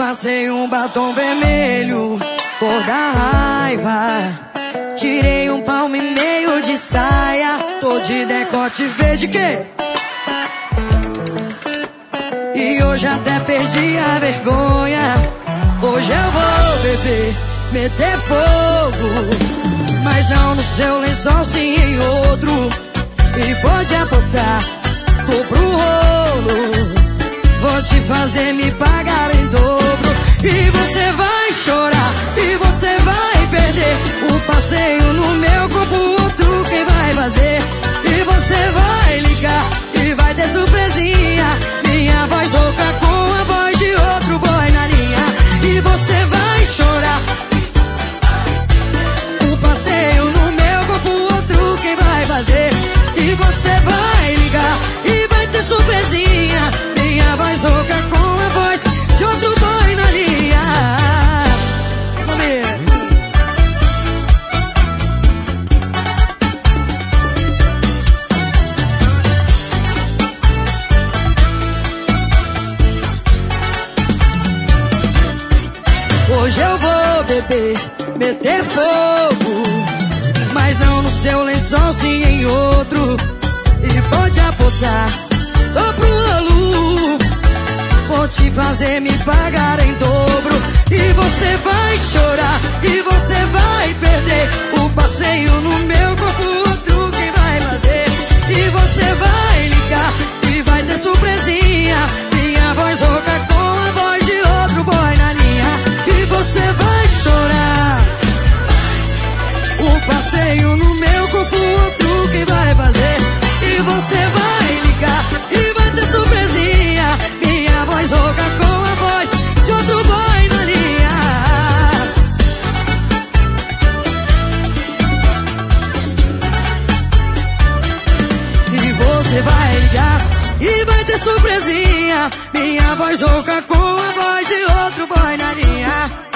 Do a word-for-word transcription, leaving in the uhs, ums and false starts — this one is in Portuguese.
Passei um batom vermelho, cor da raiva. Tirei um palmo e meio de saia, tô de decote verde que? E hoje até perdi a vergonha. Hoje eu vou beber, meter fogo, mas não no seu lençol, sim em outro. E pode apostar, tô pro rolo. Vou te fazer me pagar em dobro. E você vai chorar, e você vai perder o passeio no meu corpo, outro quem vai fazer. E você vai ligar, e vai ter surpresinha. Minha voz rouca com a voz de outro boy na linha. E você vai chorar, o passeio no meu corpo, outro quem vai fazer. E você vai ligar, e vai ter surpresinha. Minha voz rouca com a voz de outro boy na linha. Hoje eu vou beber, meter fogo, mas não no seu lençol, sim em outro. E pode apostar, tô pro rolo. Vou te fazer me pagar em dobro. E você vai chorar, e você vai perder o passeio no meu corpo, outro quem vai fazer. E você vai ligar, e vai ter surpresinha. Minha voz rouca com a voz de outro boy na linha. E você vai chorar, o passeio no meu corpo, outro quem vai fazer. E você vai ligar, e vai ter surpresinha. Minha voz rouca com a voz de outro boy na linha. E você vai ligar, e vai ter surpresinha. Minha voz rouca com a voz de outro boy na linha.